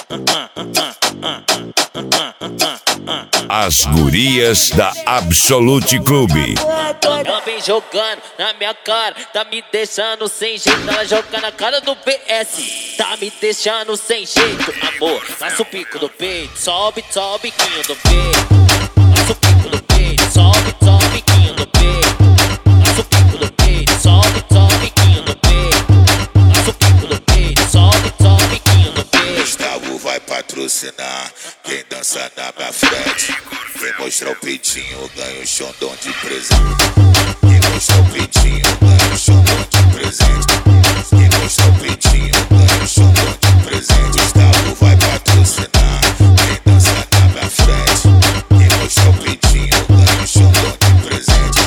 As gurias da Absolute Clube. Ela vem jogando na minha cara, tá me deixando sem jeito. Ela joga na cara do PS, tá me deixando sem jeito. Amor, passa o pico do peito, sobe, sobe o biquinho do peito. Passa o pico do peito, sobe, sobe o biquinho do peito. Passa o pico do peito, sobe, sobe o biquinho do peito. Passa o pico do peito, sobe, sobe o biquinho do peito. Gustavo vai patrocinar quem dança na minha frente. Quem mostrar o peitinho ganha o xondão de presente. Quem mostrar o peitinho ganha o xondão de presente. Quem mostrar o peitinho ganha o xondão de presente. Gustavo vai patrocinar quem dança na minha frente. Quem mostrar o peitinho ganha o xondão de presente.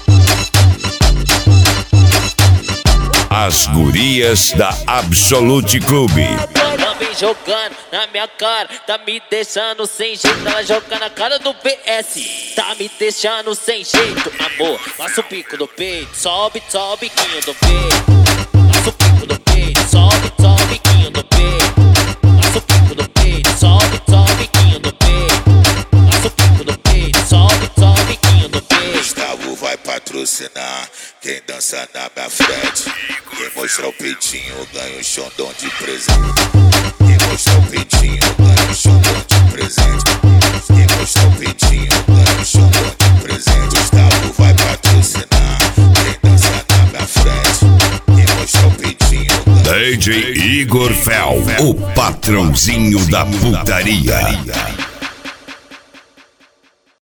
As gurias da Absolute Clube. Ela vem jogando na minha cara, tá me deixando sem jeito. Ela joga na cara do PS, tá me deixando sem jeito. Amor, passa o pico do peito, sobe, sobe o biquinho do peito. Passa o pico do peito, sobe, sobe o biquinho do peito. Passa o pico do peito, sobe, sobe o biquinho do peito. Passa o pico do peito, sobe, sobe o biquinho do peito. Gustavo vai patrocinar quem dança na minha frente. Quem mostrar o peitinho ganha o xondão de presente. Quem mostrar o peitinho ganha o xondão de presente. Quem mostrar o peitinho ganha o xondão de presente. Gustavo vai patrocinar quem dança na minha frente. Quem mostrar o peitinho ganha DJ Igor Fel, o patrãozinho da putaria.